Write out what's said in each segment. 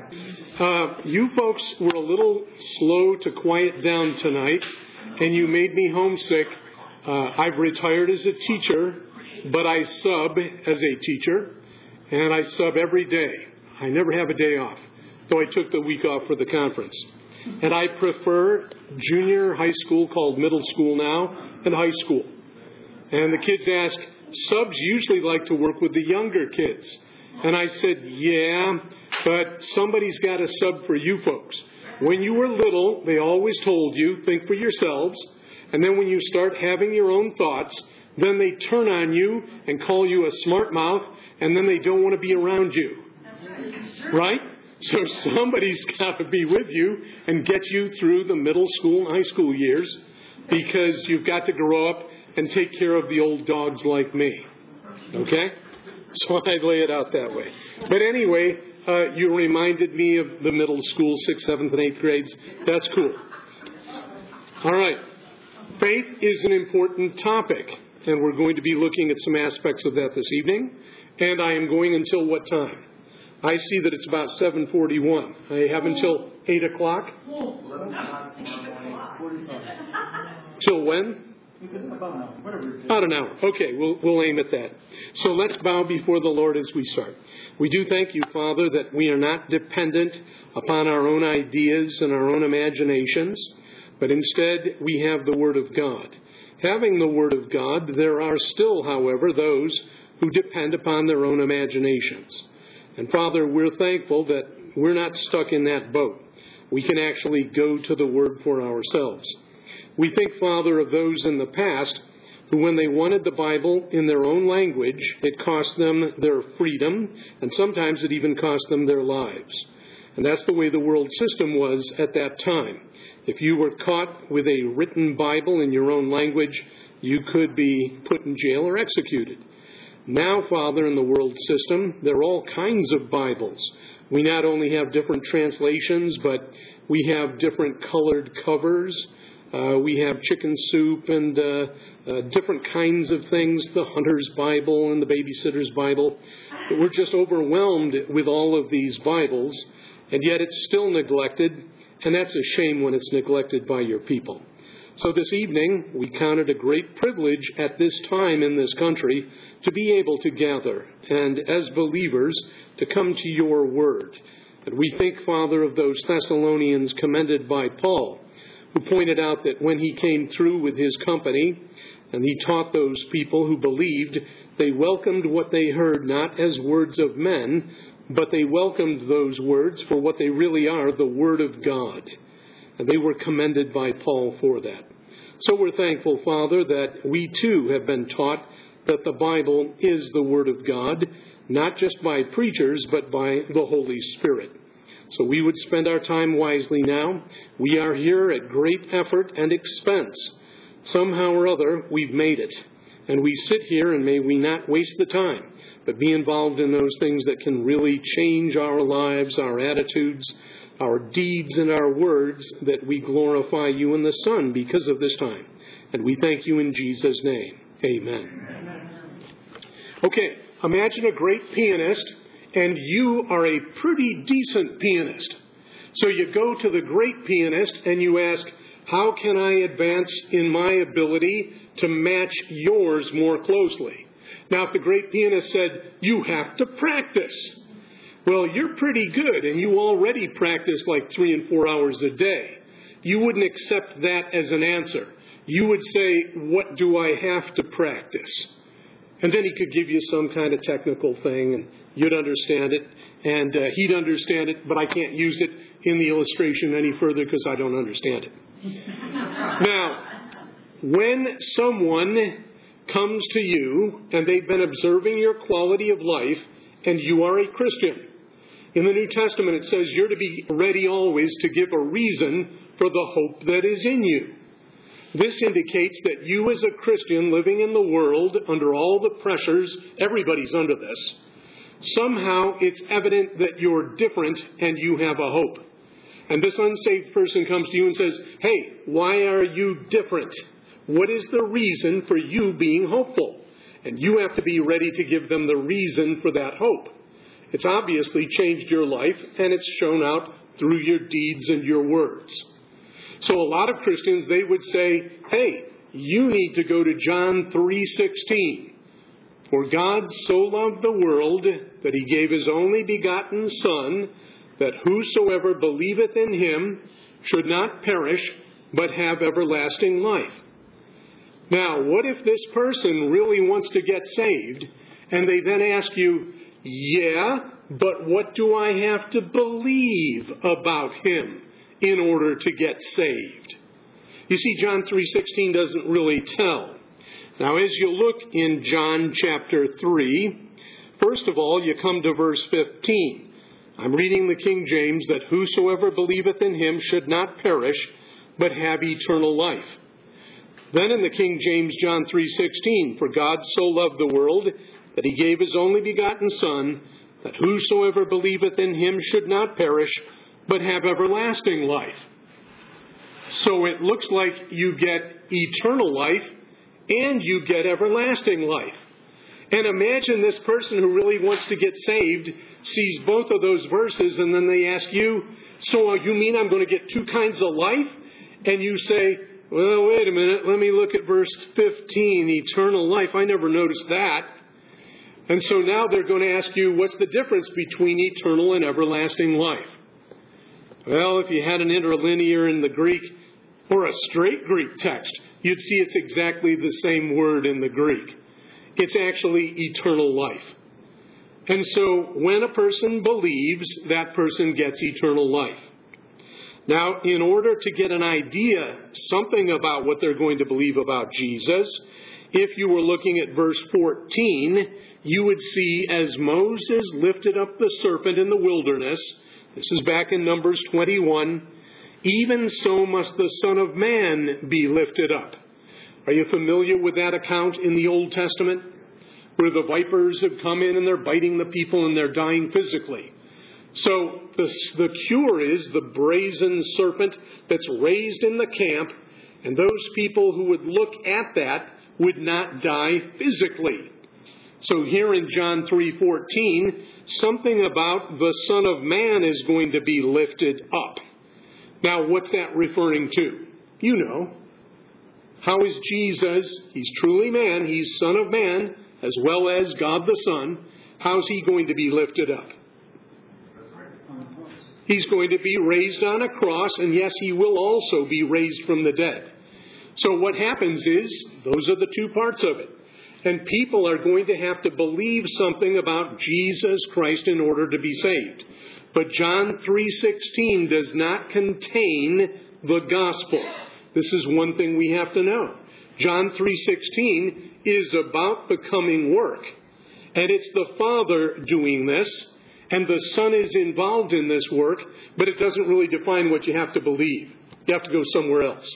You folks were a little slow to quiet down tonight, and you made me homesick. I've retired as a teacher, but I sub as a teacher, and I sub every day. I never have a day off, though I took the week off for the conference. And I prefer junior high school, called middle school now, and high school. And the kids ask, subs usually like to work with the younger kids. And I said, yeah, but somebody's got to sub for you folks. When you were little, they always told you, think for yourselves. And then when you start having your own thoughts, then they turn on you and call you a smart mouth, and then they don't want to be around you. Right? So somebody's got to be with you and get you through the middle school and high school years, because you've got to grow up and take care of the old dogs like me. Okay? So I lay it out that way. But anyway, you reminded me of the middle school, 6th, 7th, and 8th grades. That's cool. All right. Faith is an important topic, and we're going to be looking at some aspects of that this evening. And I am going until what time? I see that it's about 7:41. I have until 8 o'clock. Till when? About an hour. Okay, we'll aim at that. So let's bow before the Lord as we start. We do thank you, Father, that we are not dependent upon our own ideas and our own imaginations, but instead we have the Word of God. Having the Word of God, there are still, however, those who depend upon their own imaginations. And Father, we're thankful that we're not stuck in that boat. We can actually go to the Word for ourselves. We think, Father, of those in the past who, when they wanted the Bible in their own language, it cost them their freedom, and sometimes it even cost them their lives. And that's the way the world system was at that time. If you were caught with a written Bible in your own language, you could be put in jail or executed. Now, Father, in the world system, there are all kinds of Bibles. We not only have different translations, but we have different colored covers. We have chicken soup and different kinds of things, the Hunter's Bible and the Babysitter's Bible. We're just overwhelmed with all of these Bibles, and yet it's still neglected, and that's a shame when it's neglected by your people. So this evening, we count it a great privilege at this time in this country to be able to gather and, as believers, to come to your word. And we think, Father, of those Thessalonians commended by Paul, who pointed out that when he came through with his company and he taught those people who believed, they welcomed what they heard not as words of men, but they welcomed those words for what they really are, the Word of God. And they were commended by Paul for that. So we're thankful, Father, that we too have been taught that the Bible is the Word of God, not just by preachers, but by the Holy Spirit. So we would spend our time wisely now. We are here at great effort and expense. Somehow or other, we've made it. And we sit here, and may we not waste the time, but be involved in those things that can really change our lives, our attitudes, our deeds, and our words, that we glorify you in the Son because of this time. And we thank you in Jesus' name. Amen. Okay, imagine a great pianist, and you are a pretty decent pianist. So you go to the great pianist and you ask, how can I advance in my ability to match yours more closely? Now, if the great pianist said, you have to practice. Well, you're pretty good, and you already practice like 3 and 4 hours a day. You wouldn't accept that as an answer. You would say, what do I have to practice? And then he could give you some kind of technical thing, and you'd understand it, and he'd understand it, but I can't use it in the illustration any further because I don't understand it. Now, when someone comes to you and they've been observing your quality of life and you are a Christian, in the New Testament it says you're to be ready always to give a reason for the hope that is in you. This indicates that you as a Christian living in the world under all the pressures, everybody's under this, somehow it's evident that you're different and you have a hope. And this unsaved person comes to you and says, hey, why are you different? What is the reason for you being hopeful? And you have to be ready to give them the reason for that hope. It's obviously changed your life, and it's shown out through your deeds and your words. So a lot of Christians, they would say, hey, you need to go to John 3:16. For God so loved the world that he gave his only begotten Son, that whosoever believeth in him should not perish, but have everlasting life. Now, what if this person really wants to get saved, and they then ask you, yeah, but what do I have to believe about him in order to get saved? You see, John 3:16 doesn't really tell. Now, as you look in John chapter 3, first of all, you come to verse 15. I'm reading the King James, that whosoever believeth in him should not perish, but have eternal life. Then in the King James, John 3:16, for God so loved the world that he gave his only begotten Son, that whosoever believeth in him should not perish, but have everlasting life. So it looks like you get eternal life and you get everlasting life. And imagine this person who really wants to get saved sees both of those verses, and then they ask you, so you mean I'm going to get two kinds of life? And you say, well, wait a minute, let me look at verse 15, eternal life. I never noticed that. And so now they're going to ask you, what's the difference between eternal and everlasting life? Well, if you had an interlinear in the Greek, or a straight Greek text, you'd see it's exactly the same word in the Greek. It's actually eternal life. And so when a person believes, that person gets eternal life. Now, in order to get an idea, something about what they're going to believe about Jesus, if you were looking at verse 14, you would see as Moses lifted up the serpent in the wilderness, this is back in Numbers 21, even so must the Son of Man be lifted up. Are you familiar with that account in the Old Testament? Where the vipers have come in and they're biting the people and they're dying physically. So the cure is the brazen serpent that's raised in the camp, and those people who would look at that would not die physically. So here in John 3:14, something about the Son of Man is going to be lifted up. Now, what's that referring to? You know. How is Jesus, he's truly man, he's Son of Man, as well as God the Son, how's he going to be lifted up? He's going to be raised on a cross, and yes, he will also be raised from the dead. So what happens is, those are the two parts of it. And people are going to have to believe something about Jesus Christ in order to be saved. But John 3:16 does not contain the gospel. This is one thing we have to know. John 3:16 is about the coming work. And it's the Father doing this, and the Son is involved in this work, but it doesn't really define what you have to believe. You have to go somewhere else.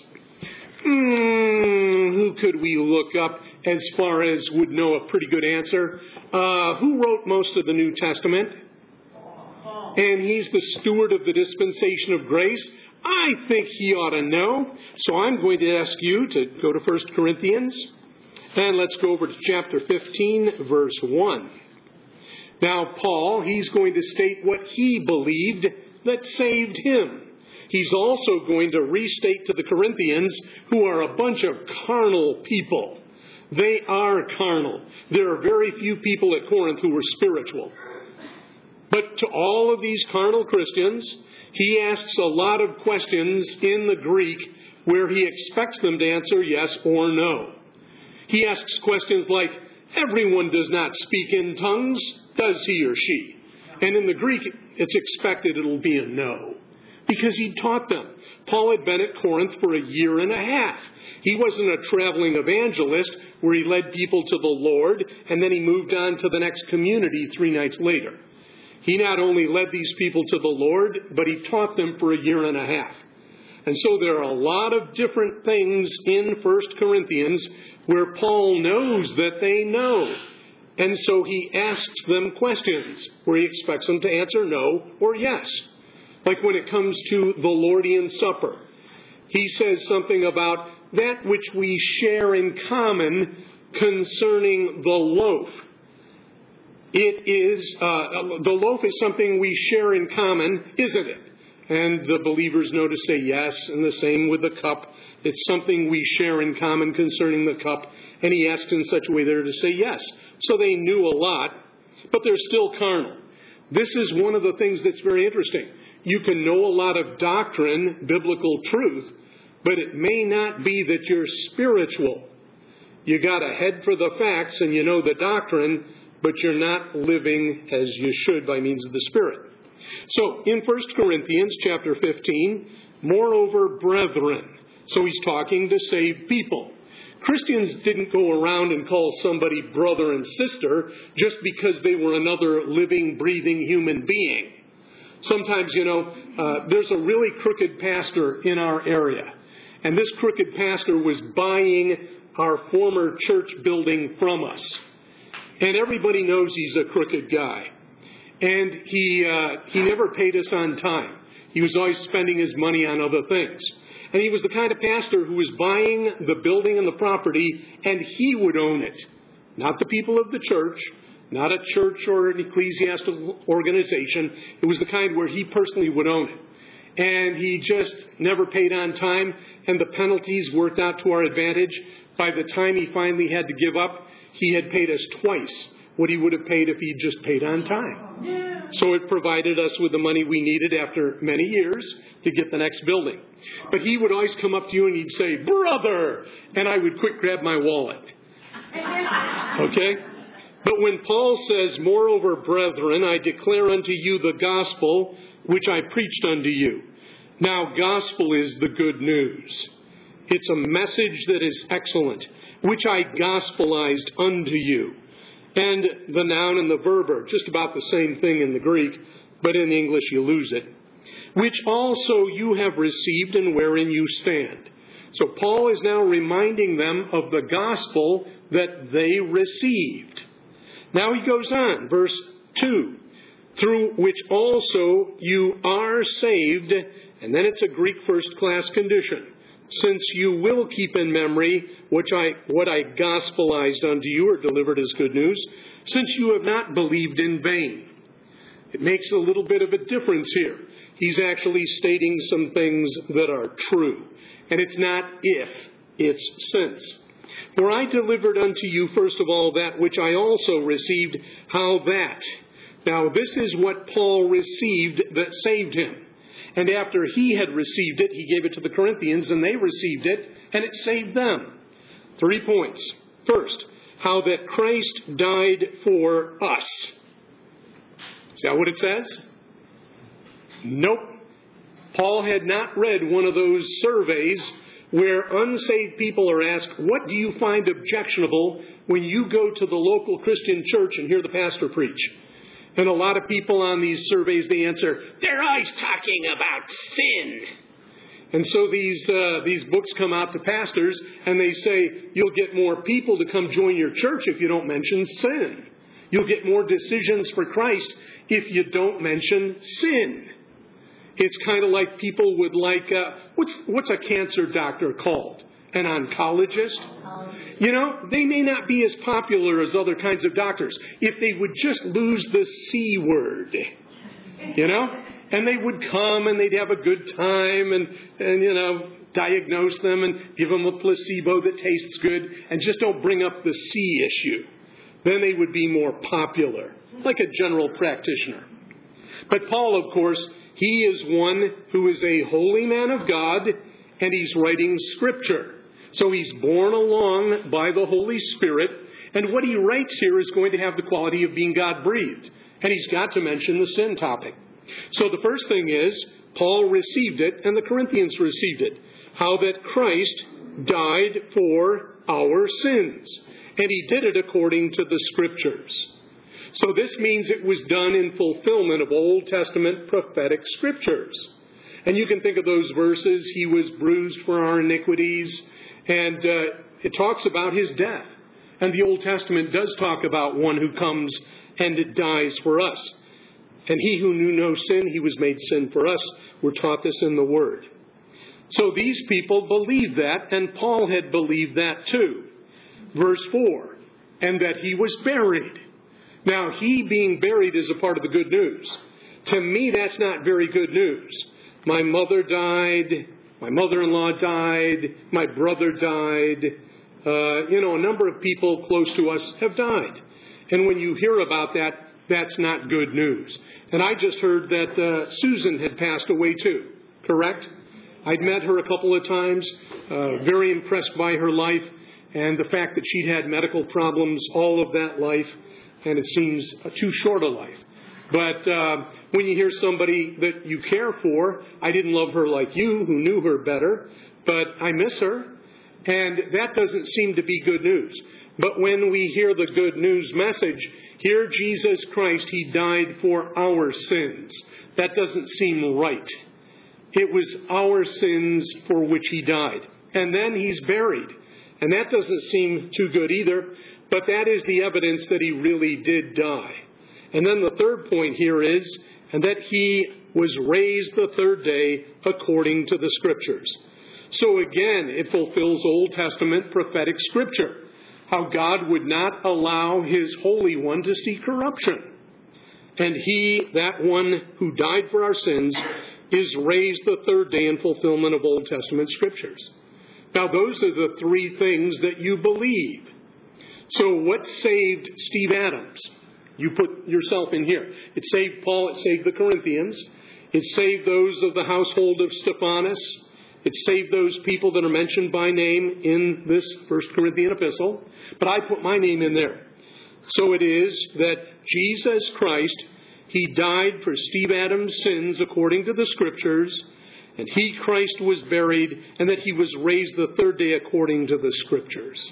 Who could we look up as far as would know a pretty good answer? Who wrote most of the New Testament? And he's the steward of the dispensation of grace. I think he ought to know. So I'm going to ask you to go to 1 Corinthians. And let's go over to chapter 15, verse 1. Now, Paul, he's going to state what he believed that saved him. He's also going to restate to the Corinthians, who are a bunch of carnal people. They are carnal. There are very few people at Corinth who were spiritual. But to all of these carnal Christians, he asks a lot of questions in the Greek where he expects them to answer yes or no. He asks questions like, everyone does not speak in tongues, does he or she? And in the Greek, it's expected it'll be a no, because he taught them. Paul had been at Corinth for a year and a half. He wasn't a traveling evangelist where he led people to the Lord and then he moved on to the next community 3 nights later. He not only led these people to the Lord, but he taught them for a year and a half. And so there are a lot of different things in 1 Corinthians where Paul knows that they know. And so he asks them questions where he expects them to answer no or yes. Like when it comes to the Lordian Supper. He says something about that which we share in common concerning the loaf. It is, the loaf is something we share in common, isn't it? And the believers know to say yes, and the same with the cup. It's something we share in common concerning the cup. And he asked in such a way there to say yes. So they knew a lot, but they're still carnal. This is one of the things that's very interesting. You can know a lot of doctrine, biblical truth, but it may not be that you're spiritual. You got a head for the facts and you know the doctrine, but you're not living as you should by means of the Spirit. So in 1 Corinthians chapter 15, moreover, brethren. So he's talking to saved people. Christians didn't go around and call somebody brother and sister just because they were another living, breathing human being. Sometimes, there's a really crooked pastor in our area. And this crooked pastor was buying our former church building from us. And everybody knows he's a crooked guy. And he never paid us on time. He was always spending his money on other things. And he was the kind of pastor who was buying the building and the property, and he would own it. Not the people of the church, not a church or an ecclesiastical organization. It was the kind where he personally would own it. And he just never paid on time, and the penalties worked out to our advantage. By the time he finally had to give up, he had paid us twice what he would have paid if he'd just paid on time. Yeah. So it provided us with the money we needed after many years to get the next building. But he would always come up to you and he'd say, brother! And I would quick grab my wallet. Okay? But when Paul says, moreover, brethren, I declare unto you the gospel which I preached unto you. Now, gospel is the good news. It's a message that is excellent, which I gospelized unto you. And the noun and the verb are just about the same thing in the Greek, but in English you lose it. Which also you have received and wherein you stand. So Paul is now reminding them of the gospel that they received. Now he goes on, verse 2. Through which also you are saved, and then it's a Greek first-class condition. Since you will keep in memory what I gospelized unto you, or delivered as good news, since you have not believed in vain. It makes a little bit of a difference here. He's actually stating some things that are true. And it's not if, it's since. For I delivered unto you first of all that which I also received, how that. Now this is what Paul received that saved him. And after he had received it, he gave it to the Corinthians, and they received it, and it saved them. 3 points. First, how that Christ died for us. Is that what it says? Nope. Paul had not read one of those surveys where unsaved people are asked, what do you find objectionable when you go to the local Christian church and hear the pastor preach? And a lot of people on these surveys, they answer, they're always talking about sin. And so these books come out to pastors, and they say, you'll get more people to come join your church if you don't mention sin. You'll get more decisions for Christ if you don't mention sin. It's kind of like people would like, what's a cancer doctor called? An oncologist? They may not be as popular as other kinds of doctors if they would just lose the C word, and they would come and they'd have a good time and diagnose them and give them a placebo that tastes good and just don't bring up the C issue. Then they would be more popular, like a general practitioner. But Paul, of course, he is one who is a holy man of God, and he's writing Scripture. So he's borne along by the Holy Spirit, and what he writes here is going to have the quality of being God-breathed. And he's got to mention the sin topic. So the first thing is, Paul received it, and the Corinthians received it. How that Christ died for our sins. And he did it according to the Scriptures. So this means it was done in fulfillment of Old Testament prophetic Scriptures. And you can think of those verses, he was bruised for our iniquities, and it talks about his death. And the Old Testament does talk about one who comes and dies for us. And he who knew no sin, he was made sin for us. We're taught this in the Word. So these people believed that, and Paul had believed that too. Verse 4, and that he was buried. Now, he being buried is a part of the good news. To me, that's not very good news. My mother died. My mother-in-law died. My brother died. A number of people close to us have died. And when you hear about that, that's not good news. And I just heard that Susan had passed away too, correct? I'd met her a couple of times, very impressed by her life and the fact that she'd had medical problems all of that life, and it seems too short a life. But when you hear somebody that you care for, I didn't love her like you, who knew her better, but I miss her, and that doesn't seem to be good news. But when we hear the good news message, here Jesus Christ, he died for our sins. That doesn't seem right. It was our sins for which he died. And then he's buried. And that doesn't seem too good either, but that is the evidence that he really did die. And then the third point here is, and that he was raised the third day according to the Scriptures. So again, it fulfills Old Testament prophetic Scripture, how God would not allow his Holy One to see corruption. And he, that one who died for our sins, is raised the third day in fulfillment of Old Testament Scriptures. Now, those are the three things that you believe. So what saved Steve Adams? You put yourself in here. It saved Paul. It saved the Corinthians. It saved those of the household of Stephanas. It saved those people that are mentioned by name in this 1 Corinthian epistle. But I put my name in there. So it is that Jesus Christ, he died for Steve Adams' sins according to the Scriptures, and he, Christ, was buried, and that he was raised the third day according to the Scriptures.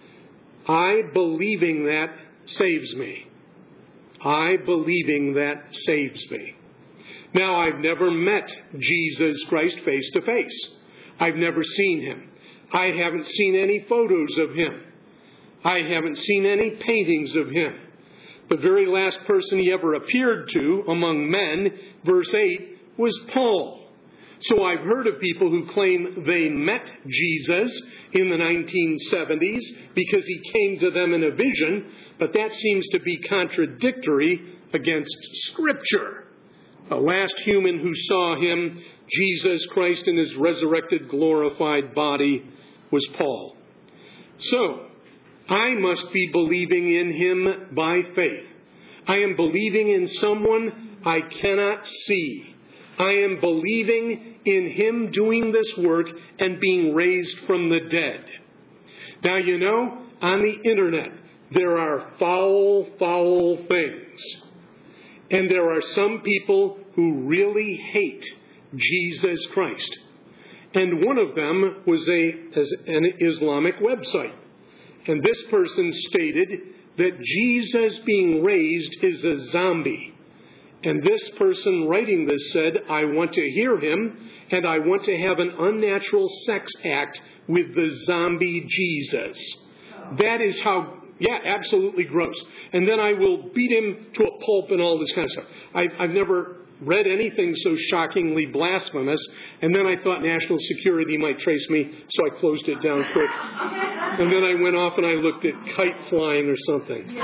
I believing that saves me. I believing that saves me. Now, I've never met Jesus Christ face to face. I've never seen him. I haven't seen any photos of him. I haven't seen any paintings of him. The very last person he ever appeared to among men, verse 8, was Paul. So I've heard of people who claim they met Jesus in the 1970s because he came to them in a vision, but that seems to be contradictory against Scripture. The last human who saw him, Jesus Christ in his resurrected, glorified body, was Paul. So, I must be believing in him by faith. I am believing in someone I cannot see. I am believing in him doing this work and being raised from the dead. Now, on the internet, there are foul, foul things. And there are some people who really hate Jesus Christ. And one of them was an Islamic website. And this person stated that Jesus being raised is a zombie. And this person writing this said, I want to hear him, and I want to have an unnatural sex act with the zombie Jesus. That is how, absolutely gross. And then I will beat him to a pulp and all this kind of stuff. I've never read anything so shockingly blasphemous, and then I thought national security might trace me, so I closed it down quick. And then I went off and I looked at kite flying or something.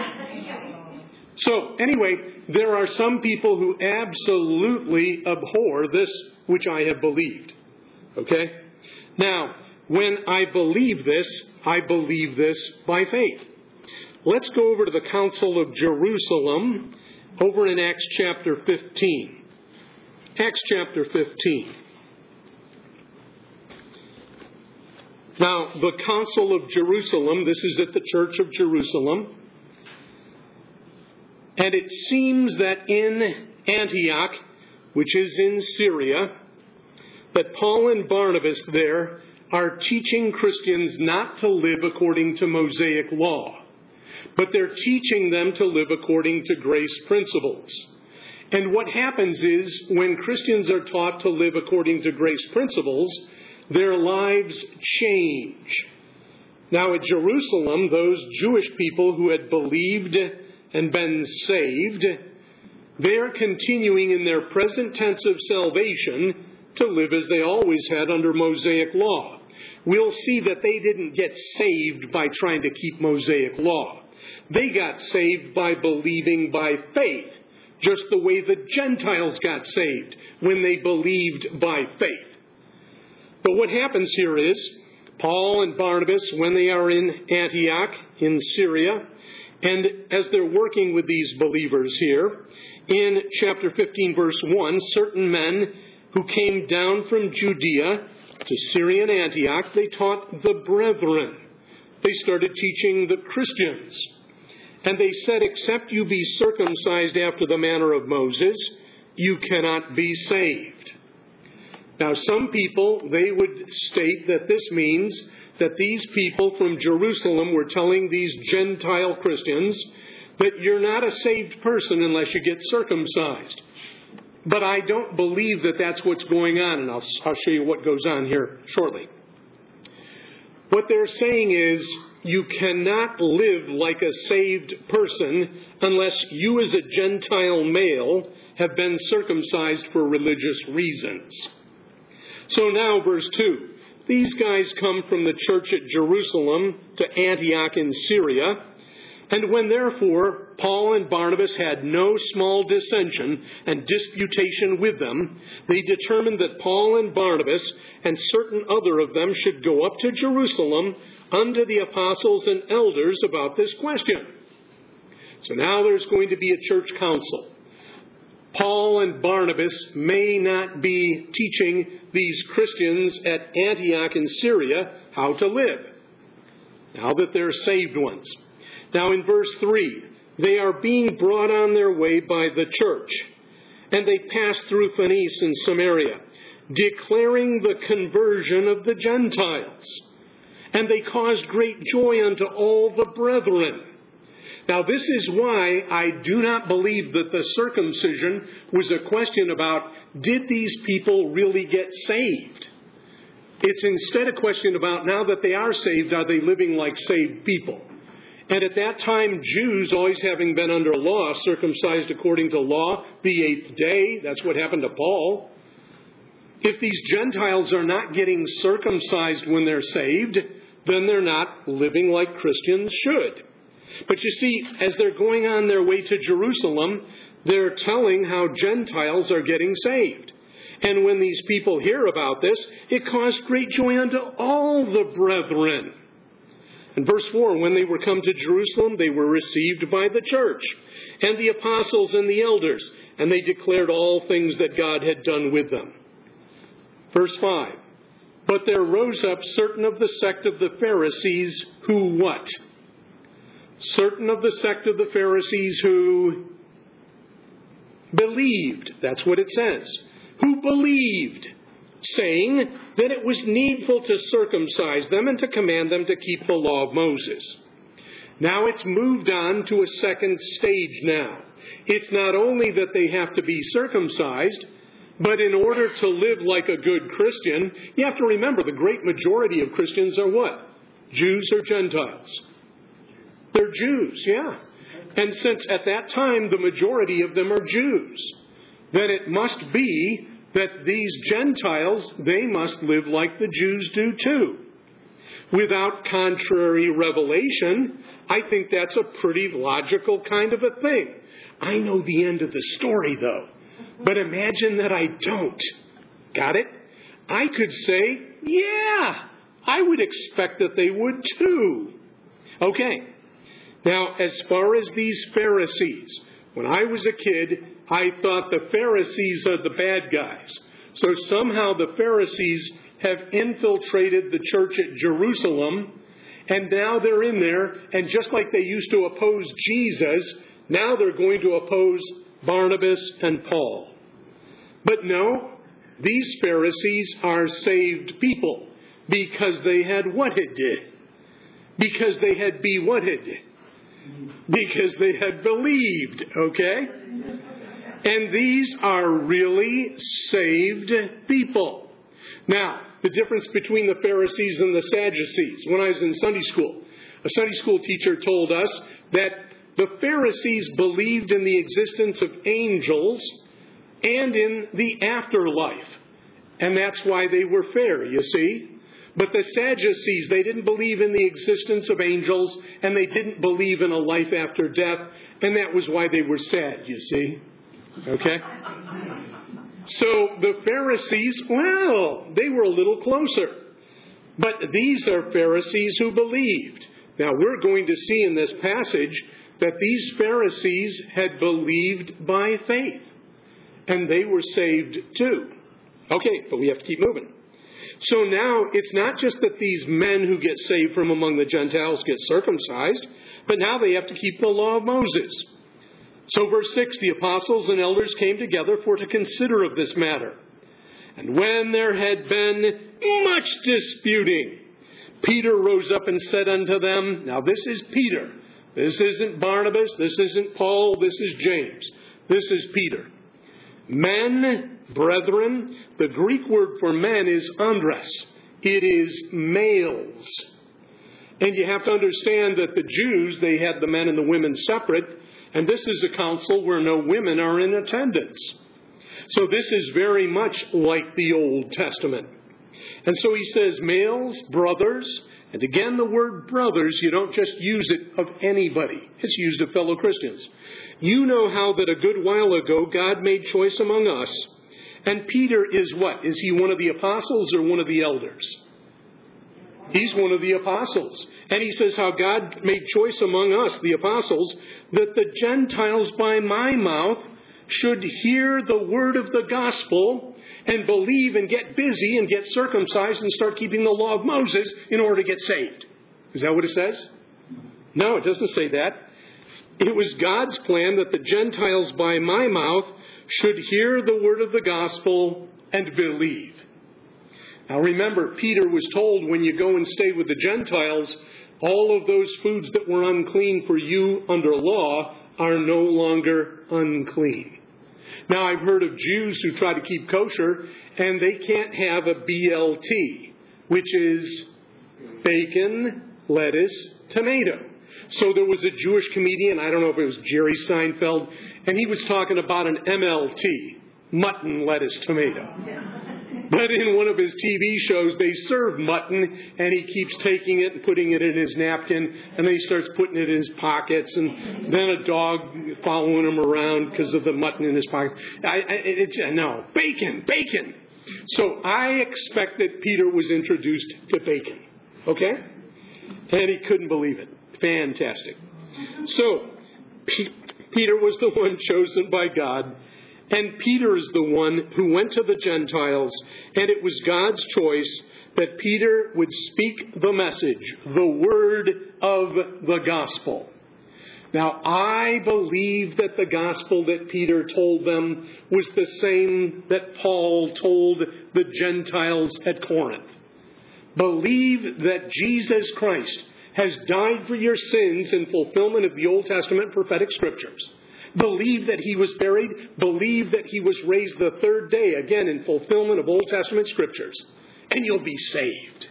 So, anyway, there are some people who absolutely abhor this which I have believed. Okay? Now, when I believe this by faith. Let's go over to the Council of Jerusalem over in Acts chapter 15. Acts chapter 15. Now, the Council of Jerusalem, this is at the Church of Jerusalem. And it seems that in Antioch, which is in Syria, that Paul and Barnabas there are teaching Christians not to live according to Mosaic law, but they're teaching them to live according to grace principles. And what happens is, when Christians are taught to live according to grace principles, their lives change. Now at Jerusalem, those Jewish people who had believed and been saved, they are continuing in their present tense of salvation to live as they always had under Mosaic law. We'll see that they didn't get saved by trying to keep Mosaic law. They got saved by believing by faith, just the way the Gentiles got saved when they believed by faith. But what happens here is, Paul and Barnabas, when they are in Antioch in Syria, and as they're working with these believers here, in chapter 15, verse 1, certain men who came down from Judea to Syrian Antioch, they taught the brethren. They started teaching the Christians. And they said, except you be circumcised after the manner of Moses, you cannot be saved. Now, some people, they would state that this means that these people from Jerusalem were telling these Gentile Christians that you're not a saved person unless you get circumcised. But I don't believe that that's what's going on, and I'll show you what goes on here shortly. What they're saying is, you cannot live like a saved person unless you as a Gentile male have been circumcised for religious reasons. So now, verse 2. These guys come from the church at Jerusalem to Antioch in Syria. And when therefore Paul and Barnabas had no small dissension and disputation with them, they determined that Paul and Barnabas and certain other of them should go up to Jerusalem unto the apostles and elders about this question. So now there's going to be a church council. Paul and Barnabas may not be teaching these Christians at Antioch in Syria how to live, now that they're saved ones. Now in verse 3, they are being brought on their way by the church, and they pass through Phoenicia and Samaria, declaring the conversion of the Gentiles. And they caused great joy unto all the brethren. Now this is why I do not believe that the circumcision was a question about, did these people really get saved? It's instead a question about, now that they are saved, are they living like saved people? And at that time, Jews, always having been under law, circumcised according to law, the 8th day, that's what happened to Paul. If these Gentiles are not getting circumcised when they're saved, then they're not living like Christians should. But you see, as they're going on their way to Jerusalem, they're telling how Gentiles are getting saved. And when these people hear about this, it caused great joy unto all the brethren. In verse 4, when they were come to Jerusalem, they were received by the church and the apostles and the elders, and they declared all things that God had done with them. Verse 5, but there rose up certain of the sect of the Pharisees who what? Certain of the sect of the Pharisees who believed. That's what it says. Who believed, saying that it was needful to circumcise them and to command them to keep the law of Moses. Now it's moved on to a second stage now. It's not only that they have to be circumcised, but in order to live like a good Christian, you have to remember the great majority of Christians are what? Jews or Gentiles? They're Jews, yeah. And since at that time the majority of them are Jews, then it must be that these Gentiles, they must live like the Jews do too. Without contrary revelation, I think that's a pretty logical kind of a thing. I know the end of the story, though. But imagine that I don't. Got it? I could say, yeah, I would expect that they would too. Okay. Now, as far as these Pharisees, when I was a kid, I thought the Pharisees are the bad guys. So somehow the Pharisees have infiltrated the church at Jerusalem, and now they're in there, and just like they used to oppose Jesus, now they're going to oppose Barnabas and Paul. But no, these Pharisees are saved people because they had what it did. Because they had be what it did. Because they had believed, okay? And these are really saved people. Now, the difference between the Pharisees and the Sadducees. When I was in Sunday school, a Sunday school teacher told us that the Pharisees believed in the existence of angels and in the afterlife. And that's why they were fair, you see. But the Sadducees, they didn't believe in the existence of angels, and they didn't believe in a life after death, and that was why they were sad, you see. Okay? So the Pharisees, well, they were a little closer. But these are Pharisees who believed. Now, we're going to see in this passage that these Pharisees had believed by faith. And they were saved too. Okay, but we have to keep moving. So now, it's not just that these men who get saved from among the Gentiles get circumcised, but now they have to keep the law of Moses. So verse 6, the apostles and elders came together for to consider of this matter. And when there had been much disputing, Peter rose up and said unto them, now this is Peter. This isn't Barnabas. This isn't Paul. This is James. This is Peter. Men, brethren, the Greek word for men is andros. It is males. And you have to understand that the Jews, they had the men and the women separate. And this is a council where no women are in attendance. So this is very much like the Old Testament. And so he says, males, brothers, and again the word brothers, you don't just use it of anybody. It's used of fellow Christians. You know how that a good while ago God made choice among us. And Peter is what? Is he one of the apostles or one of the elders? He's one of the apostles. And he says how God made choice among us, the apostles, that the Gentiles by my mouth should hear the word of the gospel and believe and get busy and get circumcised and start keeping the law of Moses in order to get saved. Is that what it says? No, it doesn't say that. It was God's plan that the Gentiles by my mouth should hear the word of the gospel and believe. Now remember, Peter was told when you go and stay with the Gentiles, all of those foods that were unclean for you under law are no longer unclean. Now, I've heard of Jews who try to keep kosher, and they can't have a BLT, which is bacon, lettuce, tomato. So there was a Jewish comedian, I don't know if it was Jerry Seinfeld, and he was talking about an MLT, mutton, lettuce, tomato. But in one of his TV shows, they serve mutton, and he keeps taking it and putting it in his napkin, and then he starts putting it in his pockets, and then a dog following him around because of the mutton in his pocket. No, bacon. So I expect that Peter was introduced to bacon, okay? And he couldn't believe it. Fantastic. So Peter was the one chosen by God. And Peter is the one who went to the Gentiles, and it was God's choice that Peter would speak the message, the word of the gospel. Now, I believe that the gospel that Peter told them was the same that Paul told the Gentiles at Corinth. Believe that Jesus Christ has died for your sins in fulfillment of the Old Testament prophetic scriptures. Believe that he was buried. Believe that he was raised the third day, again in fulfillment of Old Testament scriptures. And you'll be saved.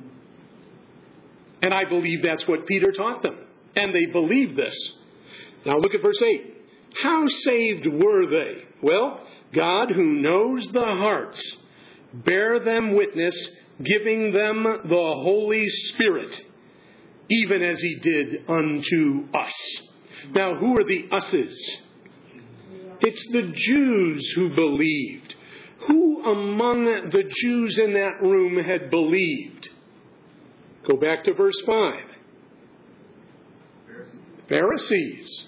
And I believe that's what Peter taught them. And they believed this. Now look at verse 8. How saved were they? Well, God, who knows the hearts, bare them witness, giving them the Holy Spirit, even as he did unto us. Now, who are the us's? It's the Jews who believed. Who among the Jews in that room had believed? Go back to verse 5. Pharisees.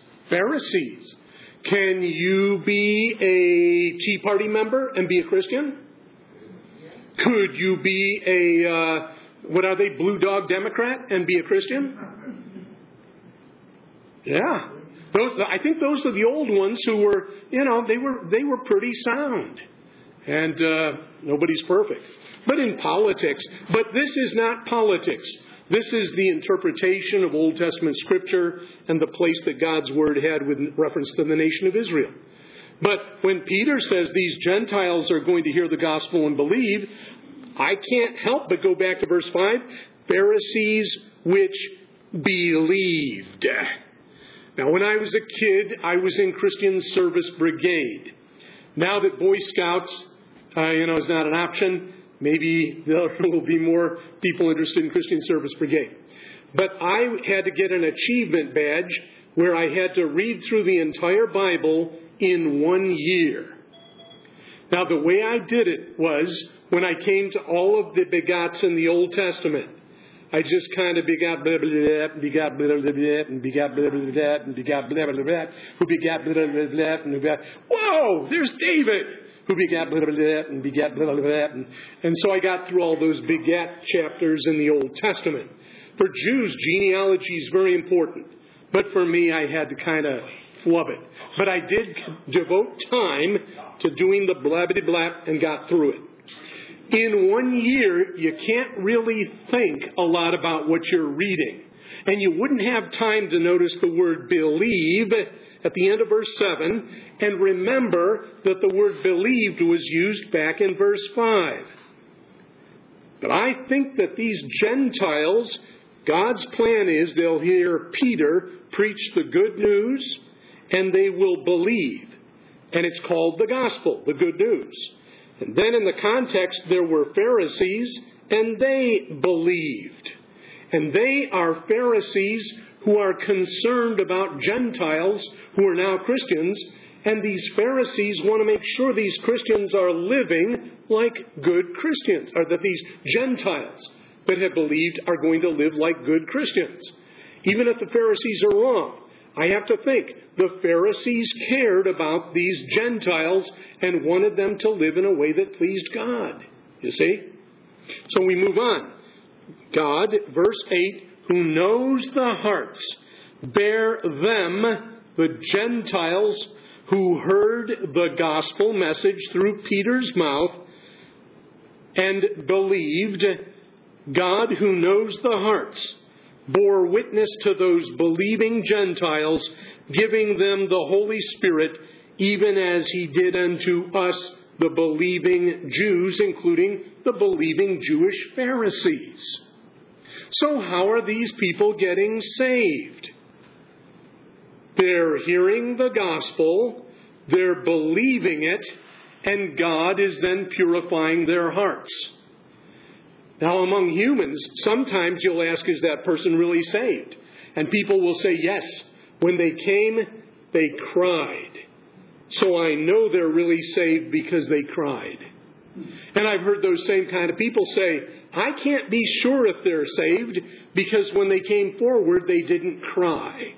Can you be a Tea Party member and be a Christian? Could you be a, Blue Dog Democrat and be a Christian? Yeah. I think those are the old ones who were, they were pretty sound. And nobody's perfect. But in politics. But this is not politics. This is the interpretation of Old Testament Scripture and the place that God's Word had with reference to the nation of Israel. But when Peter says these Gentiles are going to hear the gospel and believe, I can't help but go back to verse 5. Pharisees which believed. Now, when I was a kid, I was in Christian Service Brigade. Now that Boy Scouts, is not an option, maybe there will be more people interested in Christian Service Brigade. But I had to get an achievement badge where I had to read through the entire Bible in 1 year. Now, the way I did it was when I came to all of the begots in the Old Testament, I just kind of begot blah, blah, blah, and begot blah, blah, blah, and begot blah, blah, blah, and begot blah, blah, blah, who begot blah, blah, blah, and begot, whoa, there's David, who begat blah, blah, blah, and begat blah, blah, blah. And so I got through all those begat chapters in the Old Testament. For Jews, genealogy is very important. But for me, I had to kind of flub it. But I did devote time to doing the blabbity-blap and got through it. In 1 year, you can't really think a lot about what you're reading. And you wouldn't have time to notice the word believe at the end of verse 7. And remember that the word believed was used back in verse 5. But I think that these Gentiles, God's plan is they'll hear Peter preach the good news and they will believe. And it's called the gospel, the good news. And then in the context, there were Pharisees, and they believed. And they are Pharisees who are concerned about Gentiles who are now Christians. And these Pharisees want to make sure these Christians are living like good Christians, or that these Gentiles that have believed are going to live like good Christians. Even if the Pharisees are wrong, I have to think the Pharisees cared about these Gentiles and wanted them to live in a way that pleased God. You see? So we move on. God, verse 8, who knows the hearts, bear them, the Gentiles who heard the gospel message through Peter's mouth and believed. God, who knows the hearts, bore witness to those believing Gentiles, giving them the Holy Spirit, even as he did unto us, the believing Jews, including the believing Jewish Pharisees. So how are these people getting saved? They're hearing the gospel, they're believing it, and God is then purifying their hearts. Now, among humans, sometimes you'll ask, is that person really saved? And people will say, yes. When they came, they cried. So I know they're really saved because they cried. And I've heard those same kind of people say, I can't be sure if they're saved because when they came forward, they didn't cry.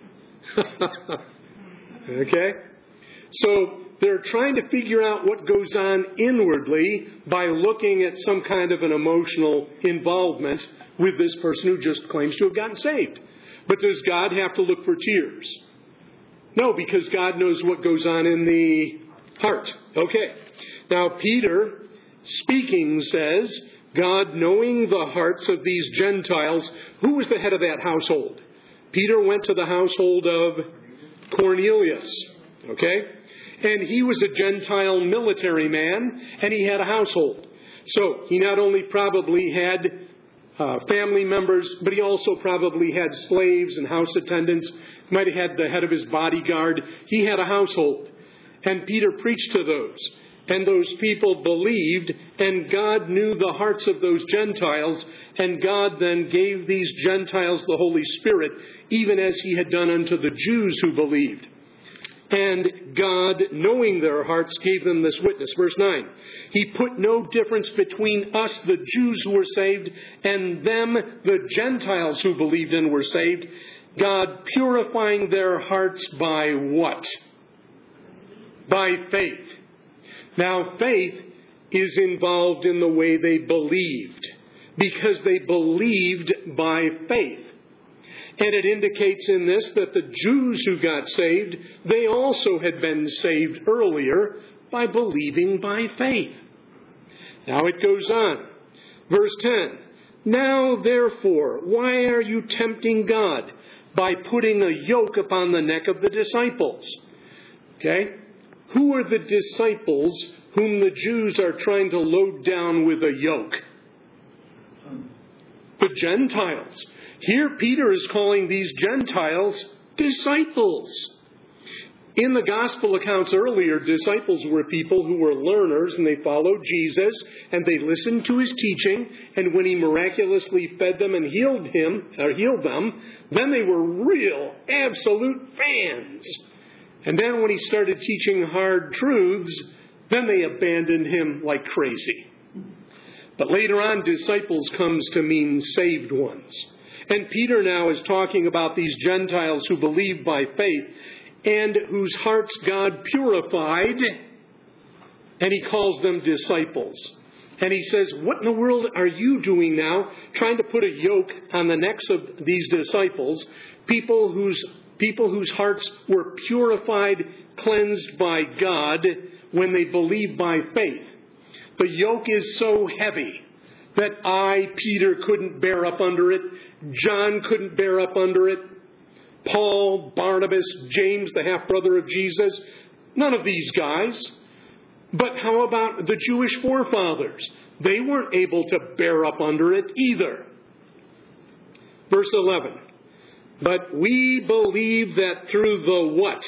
Okay? So they're trying to figure out what goes on inwardly by looking at some kind of an emotional involvement with this person who just claims to have gotten saved. But does God have to look for tears? No, because God knows what goes on in the heart. Okay. Now, Peter, speaking, says, God knowing the hearts of these Gentiles, who was the head of that household? Peter went to the household of Cornelius. Okay? And he was a Gentile military man, and he had a household. So he not only probably had family members, but he also probably had slaves and house attendants. He might have had the head of his bodyguard. He had a household. And Peter preached to those. And those people believed, and God knew the hearts of those Gentiles, and God then gave these Gentiles the Holy Spirit, even as he had done unto the Jews who believed. And God, knowing their hearts, gave them this witness. Verse 9, he put no difference between us, the Jews who were saved, and them, the Gentiles who believed and were saved. God purifying their hearts by what? By faith. Now, faith is involved in the way they believed, because they believed by faith. And it indicates in this that the Jews who got saved, they also had been saved earlier by believing by faith. Now it goes on. Verse 10. Now therefore, why are you tempting God by putting a yoke upon the neck of the disciples? Okay? Who are the disciples whom the Jews are trying to load down with a yoke? The Gentiles. Here Peter is calling these Gentiles disciples. In the gospel accounts earlier, disciples were people who were learners, and they followed Jesus, and they listened to his teaching, and when he miraculously fed them and healed them, then they were real, absolute fans. And then when he started teaching hard truths, then they abandoned him like crazy. But later on, disciples comes to mean saved ones. And Peter now is talking about these Gentiles who believe by faith and whose hearts God purified, and he calls them disciples. And he says, what in the world are you doing now, trying to put a yoke on the necks of these disciples, people whose hearts were purified, cleansed by God when they believe by faith? The yoke is so heavy that I, Peter, couldn't bear up under it. John couldn't bear up under it. Paul, Barnabas, James, the half-brother of Jesus, none of these guys. But how about the Jewish forefathers? They weren't able to bear up under it either. Verse 11. But we believe that through the what?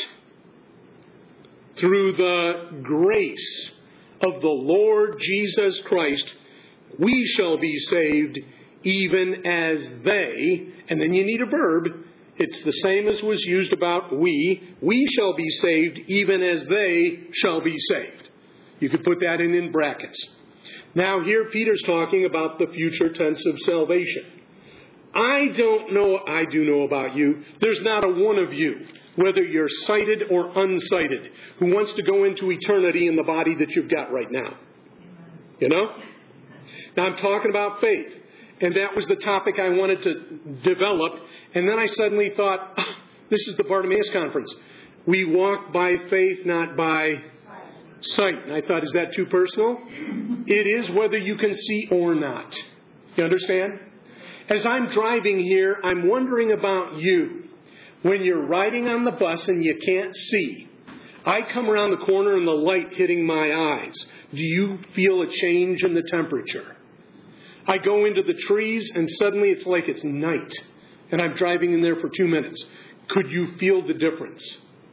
Through the grace of the Lord Jesus Christ, we shall be saved even as they, and then you need a verb. It's the same as was used about we. We shall be saved even as they shall be saved. You could put that in brackets. Now here Peter's talking about the future tense of salvation. I do know about you. There's not a one of you, whether you're sighted or unsighted, who wants to go into eternity in the body that you've got right now. You know? Now I'm talking about faith. And that was the topic I wanted to develop. And then I suddenly thought, this is the Bartimaeus Conference. We walk by faith, not by sight. And I thought, is that too personal? It is, whether you can see or not. You understand? As I'm driving here, I'm wondering about you. When you're riding on the bus and you can't see, I come around the corner and the light hitting my eyes. Do you feel a change in the temperature? I go into the trees and suddenly it's like it's night and I'm driving in there for 2 minutes. Could you feel the difference?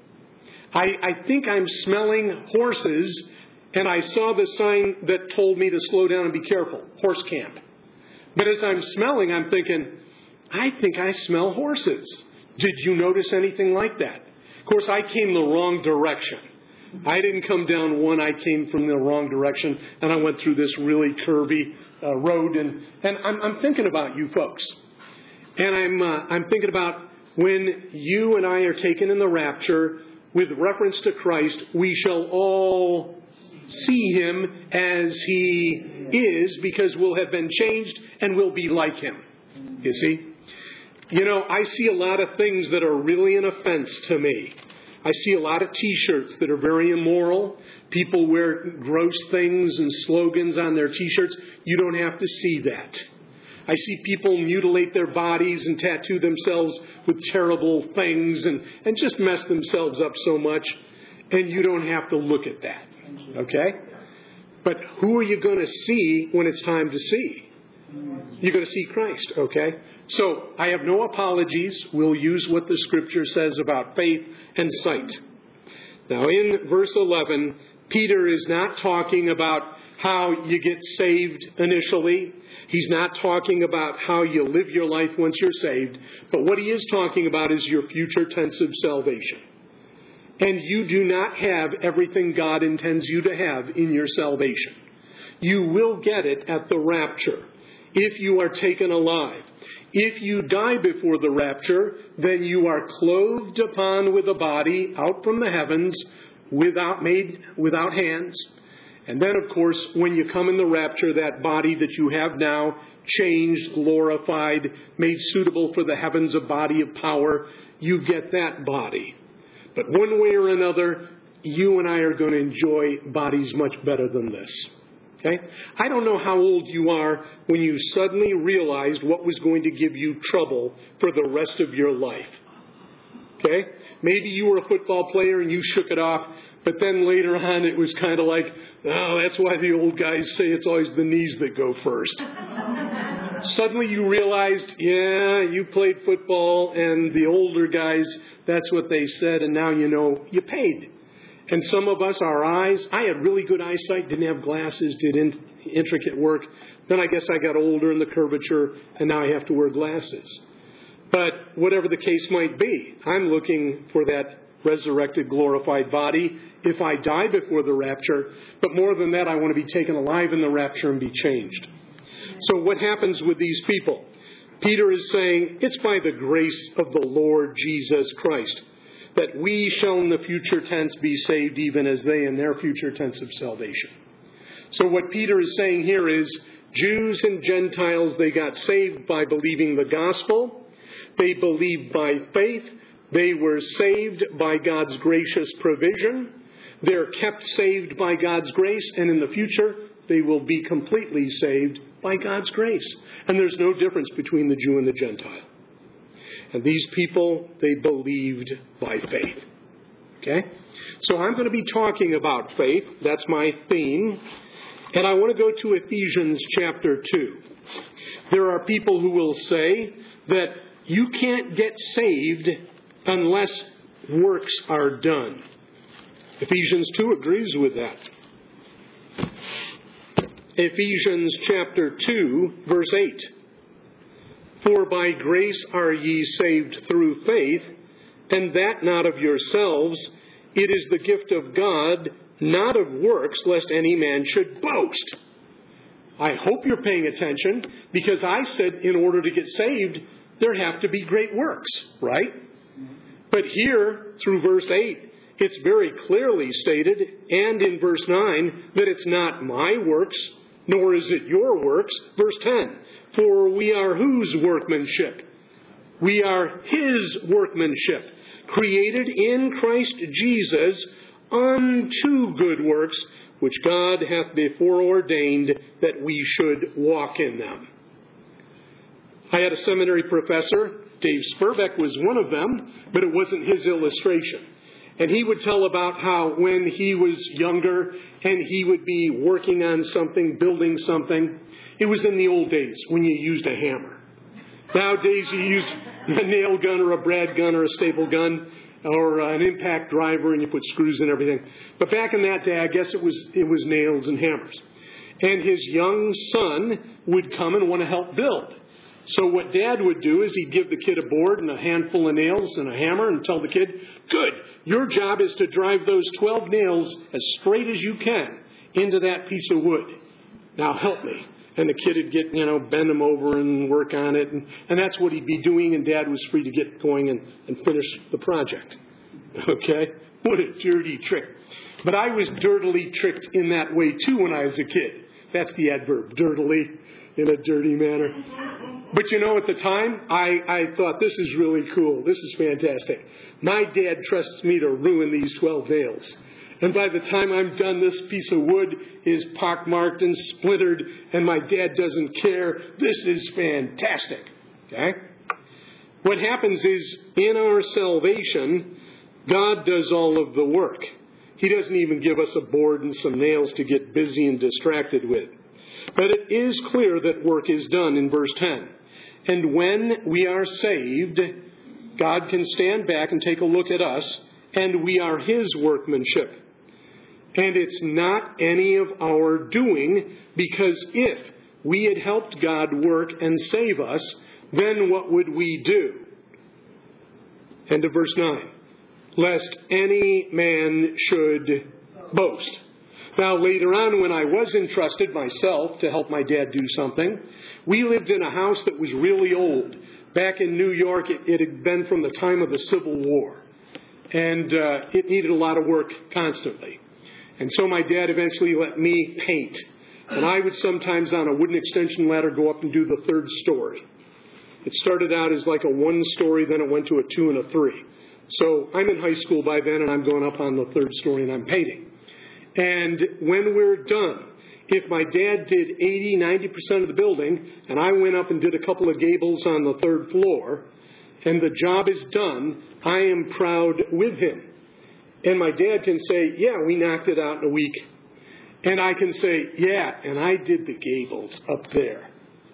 I think I'm smelling horses, and I saw the sign that told me to slow down and be careful, horse camp. But as I'm smelling, I'm thinking, I think I smell horses. Did you notice anything like that? Of course, I came the wrong direction. I didn't come down one, I came from the wrong direction, and I went through this really curvy road, and I'm thinking about you folks. And I'm thinking about when you and I are taken in the rapture, with reference to Christ, we shall all see him as he is, because we'll have been changed and we'll be like him. You see? You know, I see a lot of things that are really an offense to me. I see a lot of T-shirts that are very immoral. People wear gross things and slogans on their T-shirts. You don't have to see that. I see people mutilate their bodies and tattoo themselves with terrible things and just mess themselves up so much. And you don't have to look at that. Okay? But who are you going to see when it's time to see? You're going to see Christ, okay? So, I have no apologies. We'll use what the Scripture says about faith and sight. Now, in verse 11, Peter is not talking about how you get saved initially. He's not talking about how you live your life once you're saved. But what he is talking about is your future tense of salvation. And you do not have everything God intends you to have in your salvation. You will get it at the rapture, if you are taken alive. If you die before the rapture, then you are clothed upon with a body out from the heavens, without hands. And then, of course, when you come in the rapture, that body that you have now, changed, glorified, made suitable for the heavens, a body of power, you get that body. But one way or another, you and I are going to enjoy bodies much better than this. Okay? I don't know how old you are when you suddenly realized what was going to give you trouble for the rest of your life. Okay? Maybe you were a football player and you shook it off, but then later on it was kind of like, oh, that's why the old guys say it's always the knees that go first. Suddenly you realized, yeah, you played football and the older guys, that's what they said, and now you know you paid. And some of us, our eyes, I had really good eyesight, didn't have glasses, did intricate work. Then I guess I got older in the curvature, and now I have to wear glasses. But whatever the case might be, I'm looking for that resurrected, glorified body if I die before the rapture. But more than that, I want to be taken alive in the rapture and be changed. So what happens with these people? Peter is saying, it's by the grace of the Lord Jesus Christ that we shall in the future tense be saved, even as they in their future tense of salvation. So what Peter is saying here is, Jews and Gentiles, they got saved by believing the gospel. They believed by faith. They were saved by God's gracious provision. They're kept saved by God's grace, and in the future, they will be completely saved by God's grace. And there's no difference between the Jew and the Gentile. And these people, they believed by faith. Okay? So I'm going to be talking about faith. That's my theme. And I want to go to Ephesians chapter 2. There are people who will say that you can't get saved unless works are done. Ephesians 2 agrees with that. Ephesians chapter 2, verse 8. For by grace are ye saved through faith, and that not of yourselves. It is the gift of God, not of works, lest any man should boast. I hope you're paying attention, because I said in order to get saved, there have to be great works, right? But here, through verse 8, it's very clearly stated, and in verse 9, that it's not my works, nor is it your works. Verse 10, for we are whose workmanship? We are His workmanship, created in Christ Jesus unto good works, which God hath before ordained that we should walk in them. I had a seminary professor, Dave Spurbeck was one of them, but it wasn't his illustration. And he would tell about how when he was younger and he would be working on something, building something, it was in the old days when you used a hammer. Nowadays you use a nail gun or a brad gun or a staple gun or an impact driver and you put screws and everything. But back in that day, I guess it was nails and hammers. And his young son would come and want to help build. So what Dad would do is he'd give the kid a board and a handful of nails and a hammer and tell the kid, good, your job is to drive those 12 nails as straight as you can into that piece of wood. Now help me. And the kid would get, bend them over and work on it. And that's what he'd be doing, and Dad was free to get going and finish the project. Okay? What a dirty trick. But I was dirtily tricked in that way too when I was a kid. That's the adverb, dirtily, in a dirty manner. But at the time, I thought, this is really cool. This is fantastic. My dad trusts me to ruin these 12 nails. And by the time I'm done, this piece of wood is pockmarked and splintered, and my dad doesn't care. This is fantastic. Okay? What happens is, in our salvation, God does all of the work. He doesn't even give us a board and some nails to get busy and distracted with. But it is clear that work is done in verse 10. And when we are saved, God can stand back and take a look at us, and we are His workmanship. And it's not any of our doing, because if we had helped God work and save us, then what would we do? End of verse 9. Lest any man should boast. Now, later on, when I was entrusted myself to help my dad do something, we lived in a house that was really old. Back in New York, it had been from the time of the Civil War. And it needed a lot of work constantly. And so my dad eventually let me paint. And I would sometimes, on a wooden extension ladder, go up and do the third story. It started out as like a 1 story, then it went to a 2 and a 3. So I'm in high school by then, and I'm going up on the 3rd story, and I'm painting. And when we're done, if my dad did 80-90% of the building, and I went up and did a couple of gables on the 3rd floor, and the job is done, I am proud with him. And my dad can say, yeah, we knocked it out in a week. And I can say, yeah, and I did the gables up there.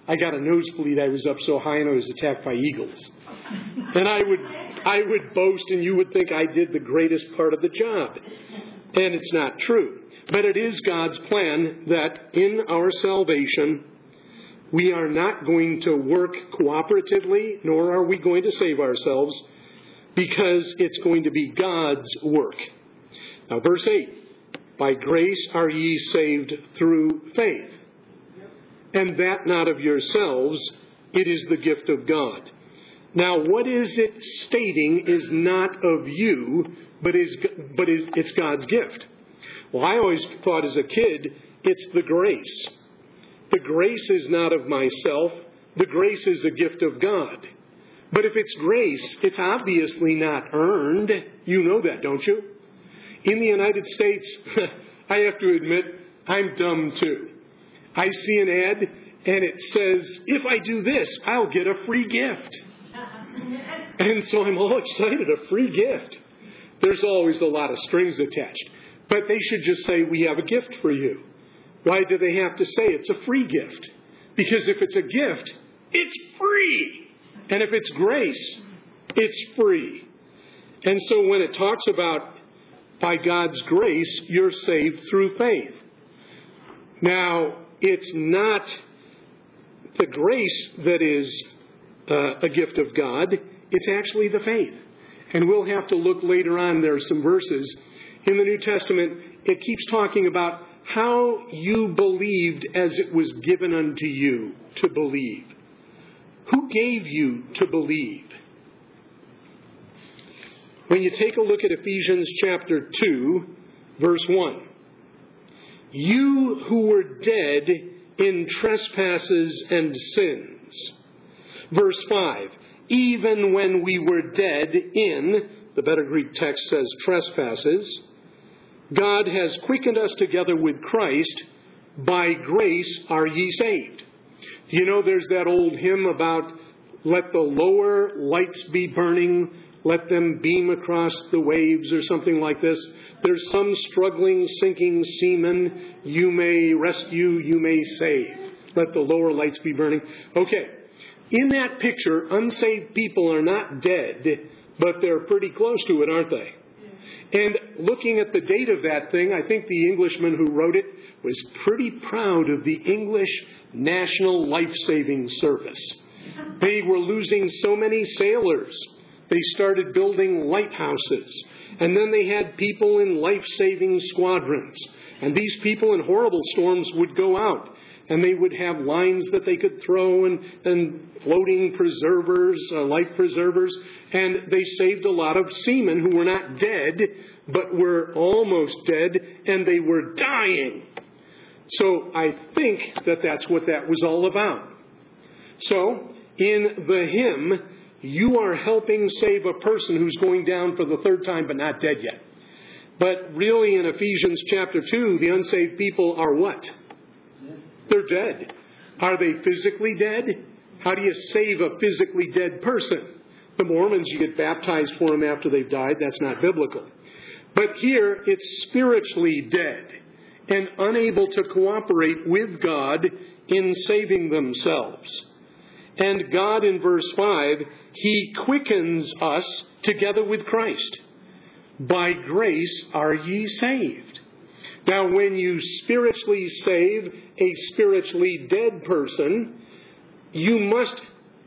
I got a nosebleed. I was up so high and I was attacked by eagles. And I would boast and you would think I did the greatest part of the job. And it's not true. But it is God's plan that in our salvation, we are not going to work cooperatively, nor are we going to save ourselves, because it's going to be God's work. Now, verse 8, by grace are ye saved through faith, and that not of yourselves, it is the gift of God. Now, what is it stating is not of you, but it's God's gift. Well, I always thought as a kid, it's the grace. The grace is not of myself. The grace is a gift of God. But if it's grace, it's obviously not earned. You know that, don't you? In the United States, I have to admit, I'm dumb too. I see an ad and it says, if I do this, I'll get a free gift. And so I'm all excited, a free gift. There's always a lot of strings attached. But they should just say, we have a gift for you. Why do they have to say it's a free gift? Because if it's a gift, it's free. And if it's grace, it's free. And so when it talks about by God's grace, you're saved through faith. Now, it's not the grace that is a gift of God. It's actually the faith. And we'll have to look later on. There are some verses in the New Testament. It keeps talking about how you believed as it was given unto you to believe. Who gave you to believe? When you take a look at Ephesians chapter 2, verse 1. You who were dead in trespasses and sins. Verse 5. Even when we were dead in, the better Greek text says trespasses, God has quickened us together with Christ. By grace are ye saved. You know, there's that old hymn about let the lower lights be burning, let them beam across the waves or something like this. There's some struggling, sinking seaman you may rescue, you may save. Let the lower lights be burning. Okay, in that picture, unsaved people are not dead, but they're pretty close to it, aren't they? And looking at the date of that thing, I think the Englishman who wrote it was pretty proud of the English National Life-Saving Service. They were losing so many sailors. They started building lighthouses. And then they had people in life-saving squadrons. And these people in horrible storms would go out. And they would have lines that they could throw and floating preservers, life preservers. And they saved a lot of seamen who were not dead, but were almost dead, and they were dying. So I think that that's what that was all about. So in the hymn, you are helping save a person who's going down for the third time but not dead yet. But really in Ephesians chapter 2, the unsaved people are what? They're dead. Are they physically dead? How do you save a physically dead person? The Mormons, you get baptized for them after they've died. That's not biblical. But here, it's spiritually dead and unable to cooperate with God in saving themselves. And God, in verse 5, He quickens us together with Christ. By grace are ye saved. Now, when you spiritually save a spiritually dead person, you must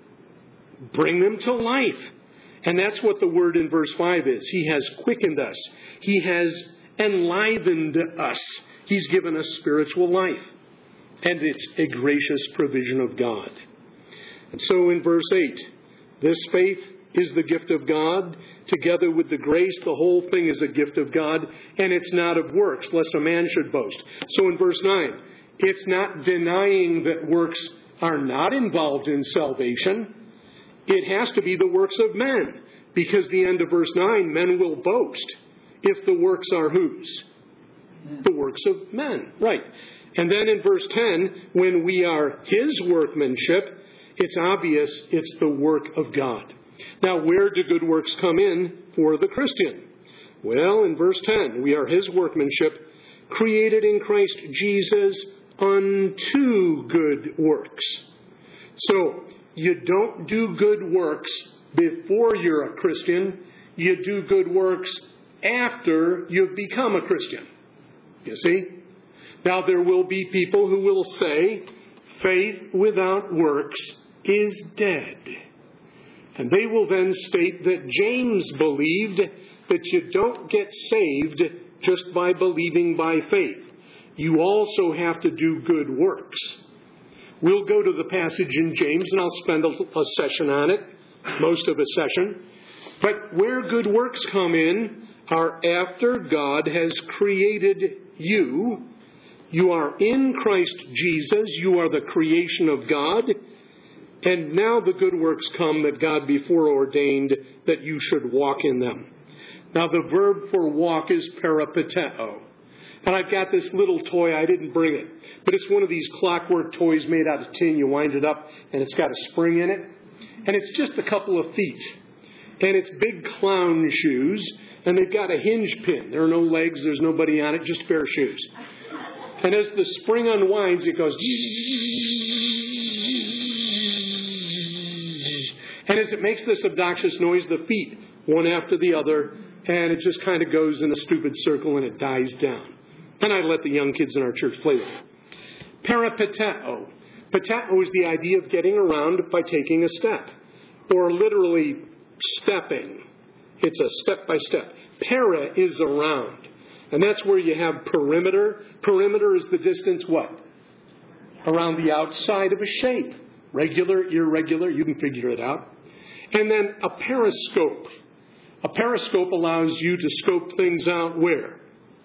bring them to life. And that's what the word in verse 5 is. He has quickened us. He has enlivened us. He's given us spiritual life. And it's a gracious provision of God. And so in verse 8, this faith is the gift of God. Together with the grace, the whole thing is a gift of God. And it's not of works, lest a man should boast. So in verse 9, it's not denying that works are not involved in salvation. It has to be the works of men. Because the end of verse 9, men will boast if the works are whose? The works of men. Right. And then in verse 10, when we are His workmanship, it's obvious it's the work of God. Now, where do good works come in for the Christian? Well, in verse 10, we are His workmanship, created in Christ Jesus unto good works, So, you don't do good works before you're a Christian. You do good works after you've become a Christian. You see? Now, there will be people who will say, faith without works is dead. And they will then state that James believed that you don't get saved just by believing by faith. You also have to do good works. We'll go to the passage in James, and I'll spend a session on it, most of a session. But where good works come in are after God has created you. You are in Christ Jesus. You are the creation of God. And now the good works come that God before ordained that you should walk in them. Now the verb for walk is peripateo. And I've got this little toy. I didn't bring it. But it's one of these clockwork toys made out of tin. You wind it up and it's got a spring in it. And it's just a couple of feet. And it's big clown shoes. And they've got a hinge pin. There are no legs. There's nobody on it. Just bare shoes. And as the spring unwinds, it goes... And as it makes this obnoxious noise, the feet, one after the other, and it just kind of goes in a stupid circle and it dies down. And I let the young kids in our church play with it. Peripateo. Pateo is the idea of getting around by taking a step, or literally stepping. It's a step by step. Para is around. And that's where you have perimeter. Perimeter is the distance what? Around the outside of a shape. Regular, irregular, you can figure it out. And then a periscope. A periscope allows you to scope things out where?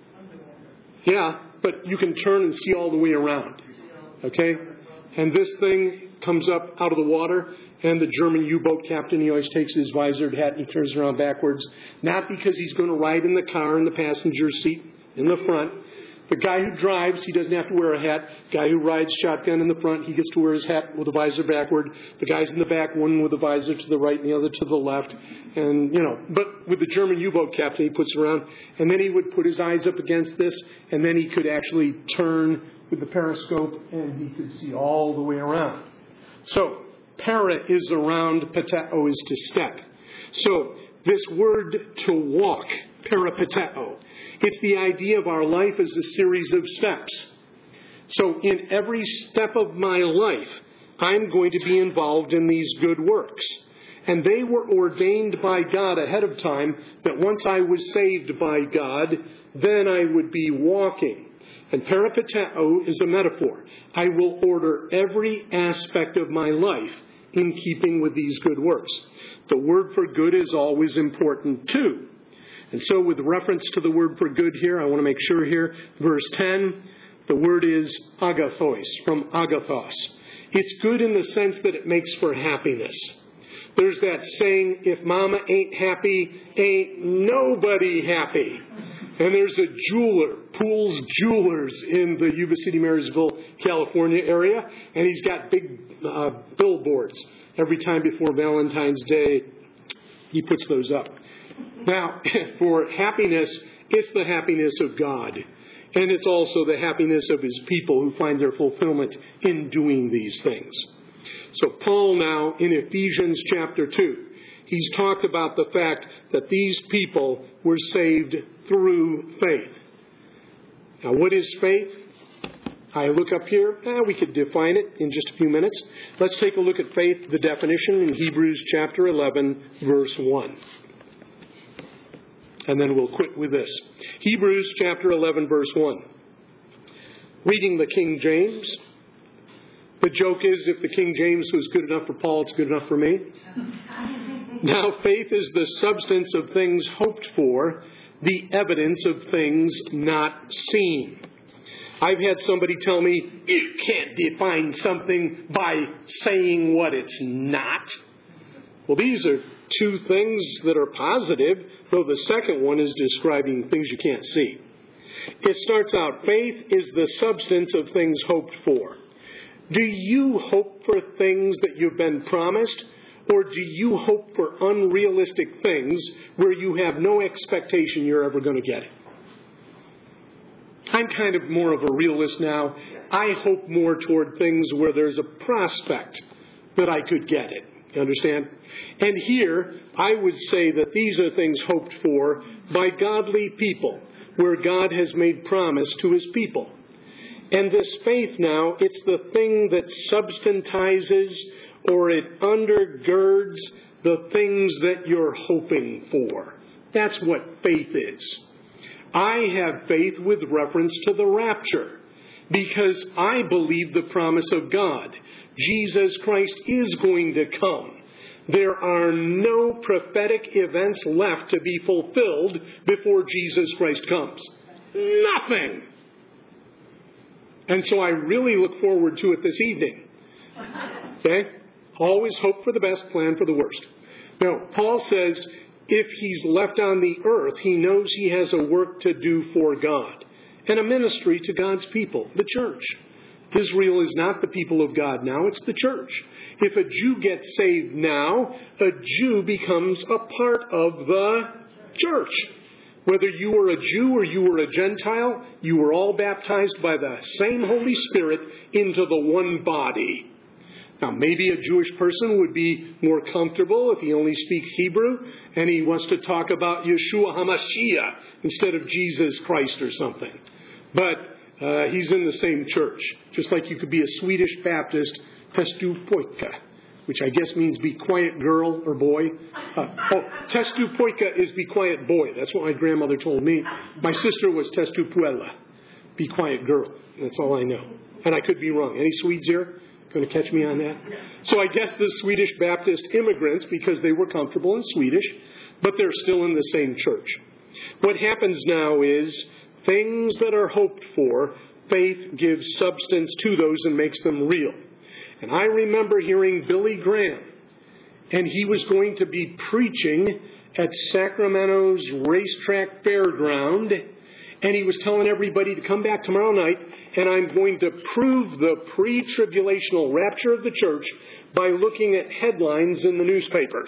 Yeah, but you can turn and see all the way around. Okay? And this thing comes up out of the water, and the German U-boat captain, he always takes his visored hat and he turns around backwards. Not because he's going to ride in the car in the passenger seat in the front. The guy who drives, he doesn't have to wear a hat. The guy who rides shotgun in the front, he gets to wear his hat with the visor backward. The guys in the back, one with the visor to the right and the other to the left. And, but with the German U-boat captain, he puts around. And then he would put his eyes up against this, and then he could actually turn with the periscope, and he could see all the way around. So, para is around, pateo is to step. So, this word to walk, peripateo, it's the idea of our life as a series of steps. So in every step of my life, I'm going to be involved in these good works. And they were ordained by God ahead of time that once I was saved by God, then I would be walking. And peripateo is a metaphor. I will order every aspect of my life in keeping with these good works. The word for good is always important too. And so with reference to the word for good here, I want to make sure here, verse 10, the word is agathos, from agathos. It's good in the sense that it makes for happiness. There's that saying, if mama ain't happy, ain't nobody happy. And there's a jeweler, Pools Jewelers, in the Yuba City, Marysville, California area, and he's got big billboards. Every time before Valentine's Day, he puts those up. Now, for happiness, it's the happiness of God. And it's also the happiness of His people who find their fulfillment in doing these things. So Paul now, in Ephesians chapter 2, he's talked about the fact that these people were saved through faith. Now, what is faith? I look up here. We could define it in just a few minutes. Let's take a look at faith, the definition in Hebrews chapter 11, verse 1. And then we'll quit with this. Hebrews chapter 11, verse 1. Reading the King James. The joke is, if the King James was good enough for Paul, it's good enough for me. Now, faith is the substance of things hoped for, the evidence of things not seen. I've had somebody tell me, you can't define something by saying what it's not. Well, these are two things that are positive, though the second one is describing things you can't see. It starts out, faith is the substance of things hoped for. Do you hope for things that you've been promised, or do you hope for unrealistic things where you have no expectation you're ever going to get it? I'm kind of more of a realist now. I hope more toward things where there's a prospect that I could get it. You understand? And here, I would say that these are things hoped for by godly people, where God has made promise to his people. And this faith now, it's the thing that substantizes or it undergirds the things that you're hoping for. That's what faith is. I have faith with reference to the rapture because I believe the promise of God. Jesus Christ is going to come. There are no prophetic events left to be fulfilled before Jesus Christ comes. Nothing. And so I really look forward to it this evening. Okay? Always hope for the best, plan for the worst. Now, Paul says if he's left on the earth, he knows he has a work to do for God and a ministry to God's people, the church. Israel is not the people of God now, it's the church. If a Jew gets saved now, a Jew becomes a part of the church. Whether you were a Jew or you were a Gentile, you were all baptized by the same Holy Spirit into the one body. Now, maybe a Jewish person would be more comfortable if he only speaks Hebrew and he wants to talk about Yeshua HaMashiach instead of Jesus Christ or something. But he's in the same church. Just like you could be a Swedish Baptist, Testu Poika, which I guess means be quiet girl or boy. Testu Poika is be quiet boy. That's what my grandmother told me. My sister was Testu Puella, be quiet girl. That's all I know. And I could be wrong. Any Swedes here going to catch me on that? So I guess the Swedish Baptist immigrants, because they were comfortable in Swedish, but they're still in the same church. What happens now is things that are hoped for, faith gives substance to those and makes them real. And I remember hearing Billy Graham, and he was going to be preaching at Sacramento's racetrack fairground, and he was telling everybody to come back tomorrow night, and I'm going to prove the pre-tribulational rapture of the church by looking at headlines in the newspapers.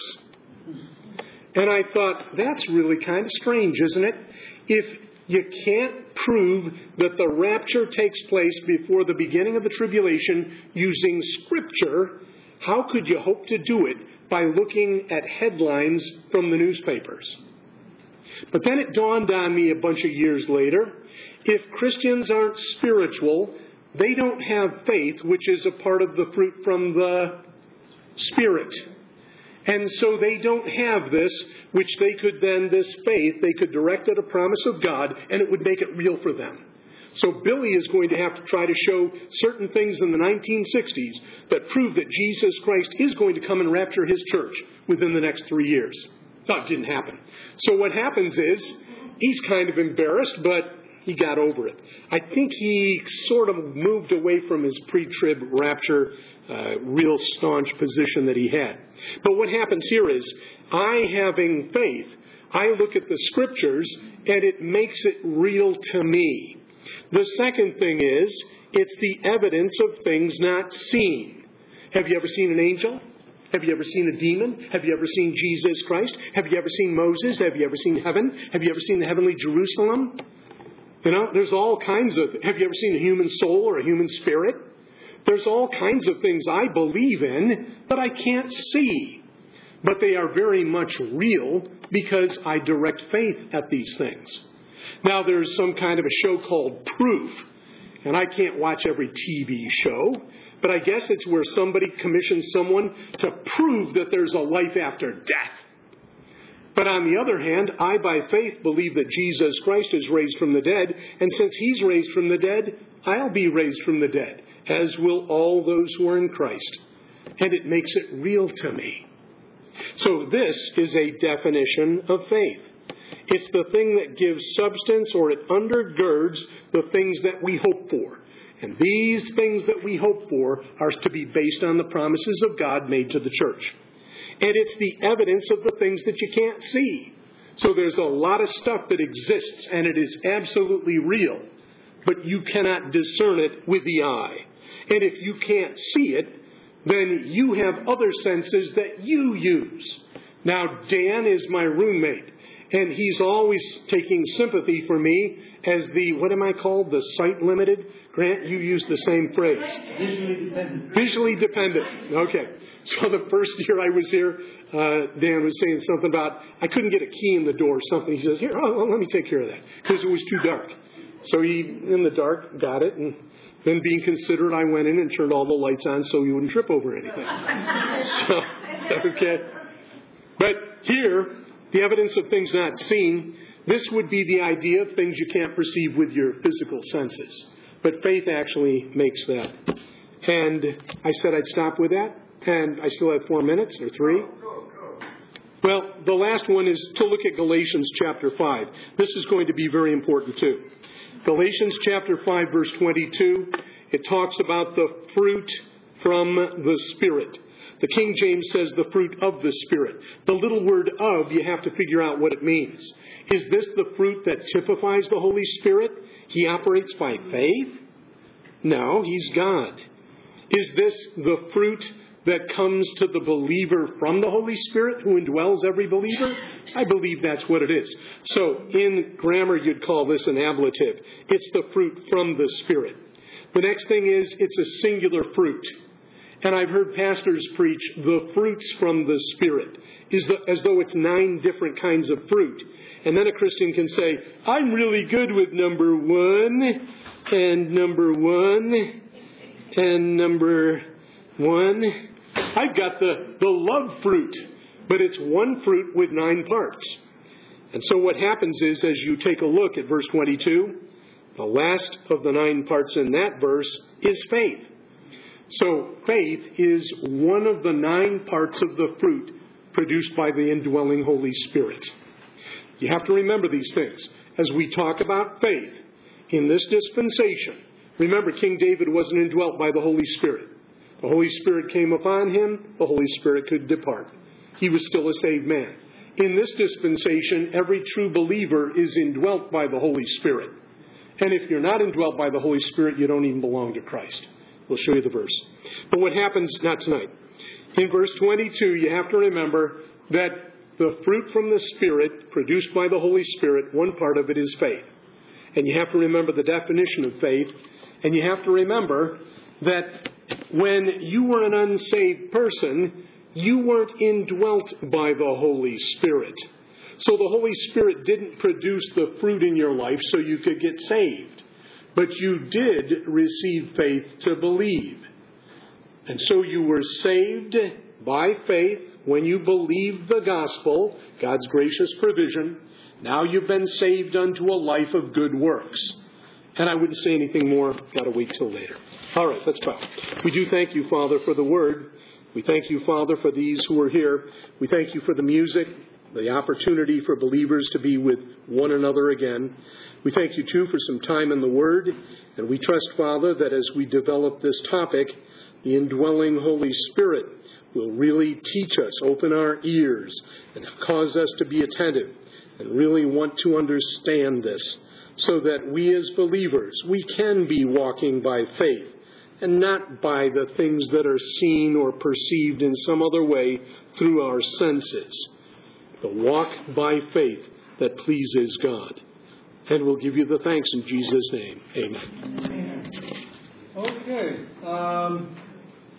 And I thought, that's really kind of strange, isn't it? If you can't prove that the rapture takes place before the beginning of the tribulation using Scripture, how could you hope to do it by looking at headlines from the newspapers? But then it dawned on me a bunch of years later, if Christians aren't spiritual, they don't have faith, which is a part of the fruit from the Spirit. And so they don't have this, which they could then, this faith, they could direct at a promise of God, and it would make it real for them. So Billy is going to have to try to show certain things in the 1960s that prove that Jesus Christ is going to come and rapture his church within the next 3 years. That didn't happen. So what happens is, he's kind of embarrassed, but he got over it. I think he sort of moved away from his pre-trib rapture real staunch position that he had. But what happens here is, I having faith, I look at the Scriptures and it makes it real to me. The second thing is, it's the evidence of things not seen. Have you ever seen an angel? Have you ever seen a demon? Have you ever seen Jesus Christ? Have you ever seen Moses? Have you ever seen heaven? Have you ever seen the heavenly Jerusalem? You know, there's all kinds of... Have you ever seen a human soul or a human spirit? There's all kinds of things I believe in that I can't see. But they are very much real because I direct faith at these things. Now, there's some kind of a show called Proof. And I can't watch every TV show. But I guess it's where somebody commissions someone to prove that there's a life after death. But on the other hand, I by faith believe that Jesus Christ is raised from the dead. And since he's raised from the dead, I'll be raised from the dead, as will all those who are in Christ. And it makes it real to me. So this is a definition of faith. It's the thing that gives substance, or it undergirds the things that we hope for. And these things that we hope for are to be based on the promises of God made to the church. And it's the evidence of the things that you can't see. So there's a lot of stuff that exists, and it is absolutely real. But you cannot discern it with the eye. And if you can't see it, then you have other senses that you use. Now, Dan is my roommate. And he's always taking sympathy for me as the, what am I called? The sight limited? Grant, you use the same phrase. Visually dependent. Visually dependent. Okay. So the first year I was here, Dan was saying something about, I couldn't get a key in the door or something. He says, here, let me take care of that. Because it was too dark. So he, in the dark, got it. And then being considerate, I went in and turned all the lights on so he wouldn't trip over anything. So, okay. But here, the evidence of things not seen, this would be the idea of things you can't perceive with your physical senses. But faith actually makes that. And I said I'd stop with that. And I still have 4 minutes or 3. Well, the last one is to look at Galatians chapter 5. This is going to be very important too. Galatians chapter 5, verse 22, it talks about the fruit from the Spirit. The King James says the fruit of the Spirit. The little word of, you have to figure out what it means. Is this the fruit that typifies the Holy Spirit? He operates by faith? No, He's God. Is this the fruit that comes to the believer from the Holy Spirit who indwells every believer? I believe that's what it is. So in grammar, you'd call this an ablative. It's the fruit from the Spirit. The next thing is it's a singular fruit. And I've heard pastors preach the fruits from the Spirit, as though it's 9 different kinds of fruit. And then a Christian can say, I'm really good with number 1, and number 1, and number 1. I've got the love fruit, but it's one fruit with 9 parts. And so what happens is, as you take a look at verse 22, the last of the 9 parts in that verse is faith. So faith is one of the 9 parts of the fruit produced by the indwelling Holy Spirit. You have to remember these things. As we talk about faith in this dispensation, remember King David wasn't indwelt by the Holy Spirit. The Holy Spirit came upon him, the Holy Spirit could depart. He was still a saved man. In this dispensation, every true believer is indwelt by the Holy Spirit. And if you're not indwelt by the Holy Spirit, you don't even belong to Christ. We'll show you the verse. But what happens, not tonight. In verse 22, you have to remember that the fruit from the Spirit, produced by the Holy Spirit, one part of it is faith. And you have to remember the definition of faith. And you have to remember that when you were an unsaved person, you weren't indwelt by the Holy Spirit. So the Holy Spirit didn't produce the fruit in your life so you could get saved. But you did receive faith to believe. And so you were saved by faith when you believed the gospel, God's gracious provision. Now you've been saved unto a life of good works. And I wouldn't say anything more. Got to wait till later. All right, let's bow. We do thank you, Father, for the word. We thank you, Father, for these who are here. We thank you for the music, the opportunity for believers to be with one another again. We thank you, too, for some time in the Word. And we trust, Father, that as we develop this topic, the indwelling Holy Spirit will really teach us, open our ears, and cause us to be attentive and really want to understand this so that we as believers, we can be walking by faith and not by the things that are seen or perceived in some other way through our senses. The walk by faith that pleases God. And we'll give you the thanks in Jesus' name. Amen. Okay.